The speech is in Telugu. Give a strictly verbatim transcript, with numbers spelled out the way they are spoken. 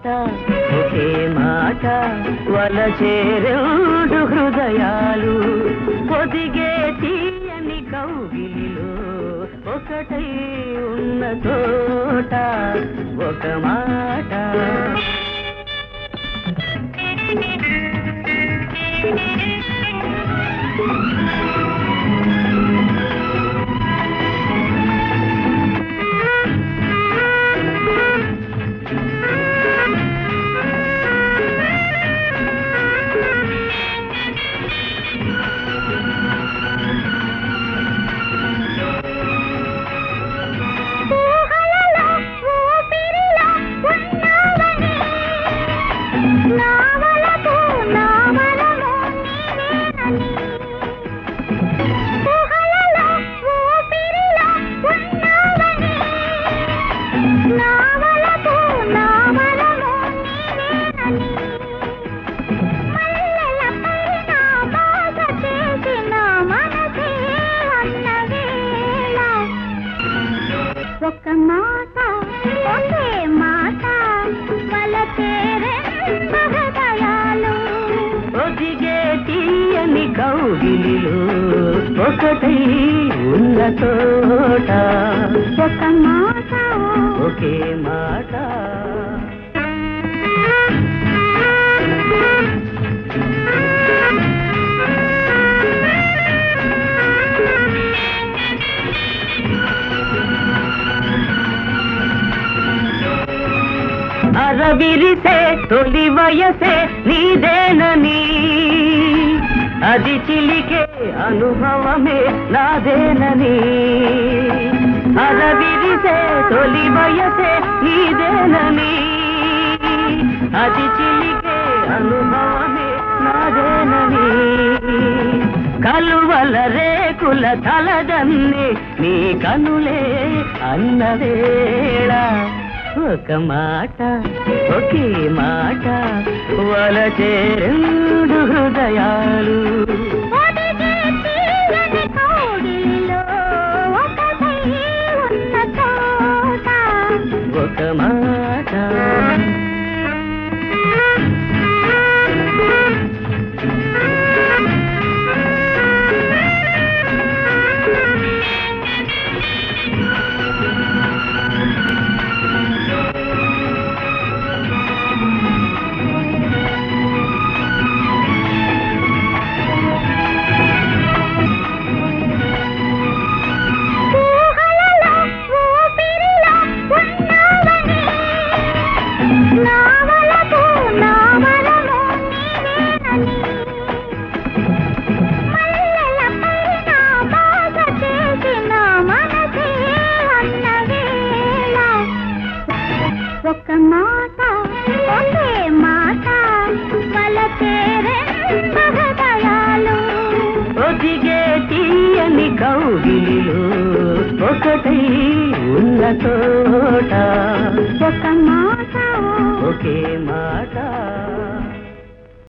మాట ఒకే మాట వలచే రెండు హృదయాలు పొదిగే తీయని కౌగిలిలో ఒకటై ఉన్న తోట ఒక మాట ఒక మాట ఒకే మాట వలచే రెండు హృదయాలు ఒదిగే తీయని కౌగిలిలో ఒకటై ఉన్న తోట ఒక మాట ఒకే మాట అరవిరిసే తొలి వయసే నీదేనని అది చిలికే అనుభవమే నాదేనని అరవిరిసే తొలి వయసే నీదేనని అది చిలికే అనుభవమే నాదేనని కలువల రేకుల తలదన్ని నీ కనులే అన్నవేళ ఒక మాట ఒకే మాట వలచే రెండు హృదయాలు పొదిగే తీయని కౌగిలిలో ఒకటై ఉన్న తోట ఒక మాట ఒక మాట ఒకే మాట వలచే రెండు హృదయాలు ఒదిగే తీయని కౌగిలిలో ఒకటై ఉన్న తోట ఒక మాట ఒకే మాట